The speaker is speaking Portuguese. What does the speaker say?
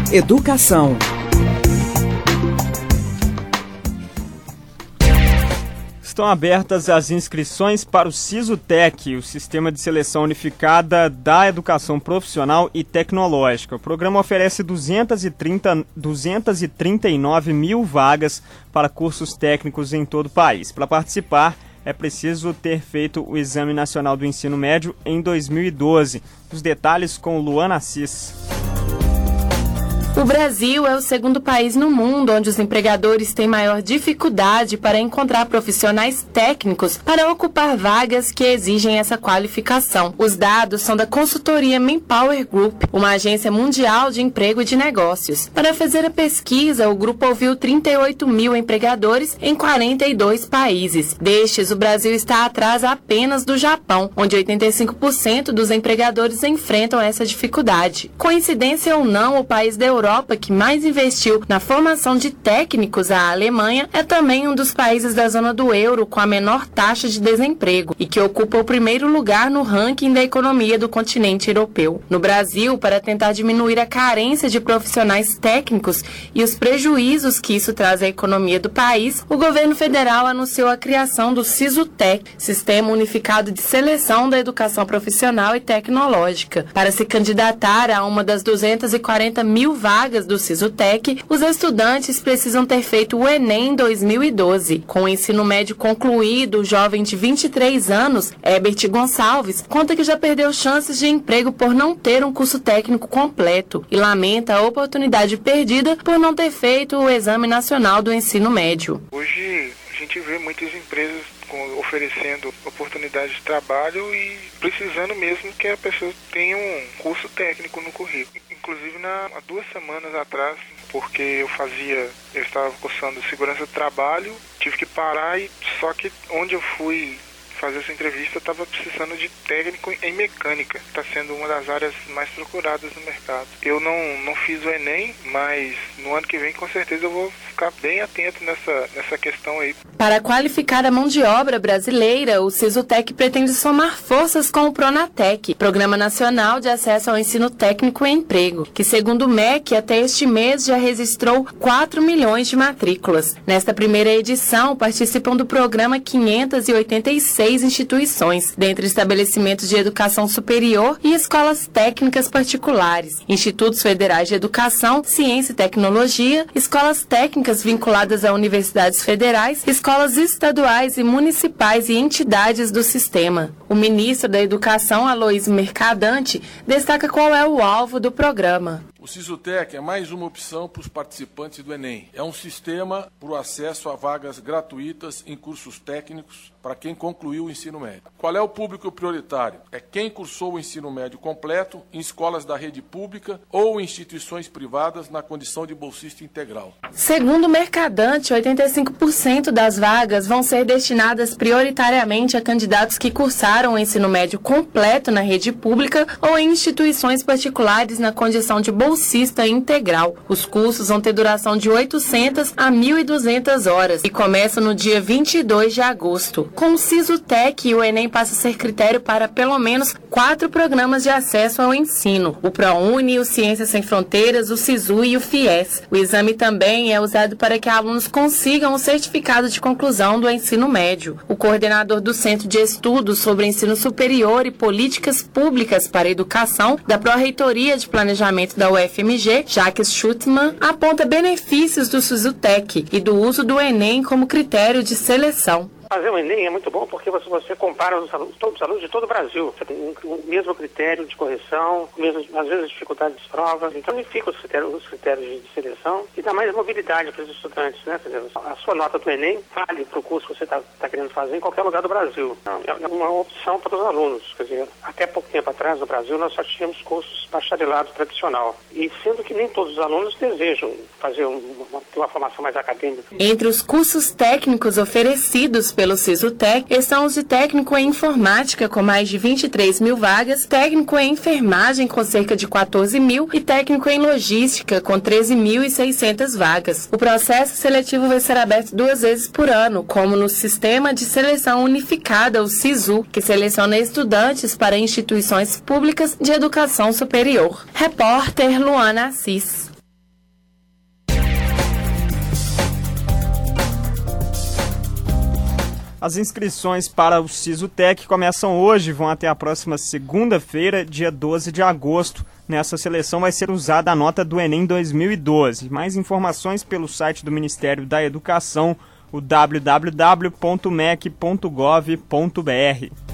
Educação. Estão abertas as inscrições para o SISUTEC, o Sistema de Seleção Unificada da Educação Profissional e Tecnológica. O programa oferece 239 mil vagas para cursos técnicos em todo o país. Para participar, é preciso ter feito o Exame Nacional do Ensino Médio em 2012. Os detalhes com Luana Assis. O Brasil é o segundo país no mundo onde os empregadores têm maior dificuldade para encontrar profissionais técnicos para ocupar vagas que exigem essa qualificação. Os dados são da consultoria Manpower Group, uma agência mundial de emprego e de negócios. Para fazer a pesquisa, o grupo ouviu 38 mil empregadores em 42 países. Destes, o Brasil está atrás apenas do Japão, onde 85% dos empregadores enfrentam essa dificuldade. Coincidência ou não, o país da Europa que mais investiu na formação de técnicos, a Alemanha, é também um dos países da zona do euro com a menor taxa de desemprego e que ocupa o primeiro lugar no ranking da economia do continente europeu. No Brasil, para tentar diminuir a carência de profissionais técnicos e os prejuízos que isso traz à economia do país, o governo federal anunciou a criação do SISUTEC, Sistema Unificado de Seleção da Educação Profissional e Tecnológica. Para se candidatar a uma das 240 mil vagas do SISUTEC, os estudantes precisam ter feito o Enem em 2012. Com o ensino médio concluído, o jovem de 23 anos, Herbert Gonçalves, conta que já perdeu chances de emprego por não ter um curso técnico completo e lamenta a oportunidade perdida por não ter feito o Exame Nacional do Ensino Médio. Hoje a gente vê muitas empresas oferecendo oportunidades de trabalho e precisando mesmo que a pessoa tenha um curso técnico no currículo. Inclusive, há 2 semanas atrás, porque eu estava cursando segurança do trabalho, tive que parar só que onde eu fui fazer essa entrevista, eu estava precisando de técnico em mecânica. Está sendo uma das áreas mais procuradas no mercado. Eu não fiz o Enem, mas no ano que vem, com certeza, eu vou ficar bem atento nessa questão aí. Para qualificar a mão de obra brasileira, o SISUTEC pretende somar forças com o PRONATEC, Programa Nacional de Acesso ao Ensino Técnico e Emprego, que, segundo o MEC, até este mês já registrou 4 milhões de matrículas. Nesta primeira edição, participam do programa 586 instituições, dentre estabelecimentos de educação superior e escolas técnicas particulares, institutos federais de educação, ciência e tecnologia, escolas técnicas vinculadas a universidades federais, escolas estaduais e municipais e entidades do sistema. O ministro da Educação, Aloysio Mercadante, destaca qual é o alvo do programa. O SISUTEC é mais uma opção para os participantes do Enem. É um sistema para o acesso a vagas gratuitas em cursos técnicos para quem concluiu o ensino médio. Qual é o público prioritário? É quem cursou o ensino médio completo em escolas da rede pública ou instituições privadas na condição de bolsista integral. Segundo o Mercadante, 85% das vagas vão ser destinadas prioritariamente a candidatos que cursaram o ensino médio completo na rede pública ou em instituições particulares na condição de bolsista integral. Os cursos vão ter duração de 800 a 1.200 horas e começam no dia 22 de agosto. Com o SISUTEC, o Enem passa a ser critério para pelo menos 4 programas de acesso ao ensino: o ProUni, o Ciências Sem Fronteiras, o SISU e o FIES. O exame também é usado para que alunos consigam o certificado de conclusão do ensino médio. O coordenador do Centro de Estudos sobre Ensino Superior e Políticas Públicas para a Educação da Pró-Reitoria de Planejamento da UFMG, Jacques Schutzmann, aponta benefícios do SISUTEC e do uso do Enem como critério de seleção. Fazer o Enem é muito bom porque você compara todos os alunos de todo o Brasil. Você tem o mesmo critério de correção, às vezes dificuldade de provas. Então, unifica os critérios de seleção e dá mais mobilidade para os estudantes, né? A sua nota do Enem vale para o curso que você está querendo fazer em qualquer lugar do Brasil. É uma opção para os alunos. Quer dizer, até pouco tempo atrás, no Brasil, nós só tínhamos cursos bacharelado tradicional. E sendo que nem todos os alunos desejam fazer ter uma formação mais acadêmica. Entre os cursos técnicos oferecidos pelo SISUTEC estão os de técnico em informática, com mais de 23 mil vagas, técnico em enfermagem, com cerca de 14 mil, e técnico em logística, com 13.600 vagas. O processo seletivo vai ser aberto 2 vezes por ano, como no Sistema de Seleção Unificada, o SISU, que seleciona estudantes para instituições públicas de educação superior. Repórter Luana Assis. As inscrições para o Sisutec começam hoje, vão até a próxima segunda-feira, dia 12 de agosto. Nessa seleção vai ser usada a nota do Enem 2012. Mais informações pelo site do Ministério da Educação, o www.mec.gov.br.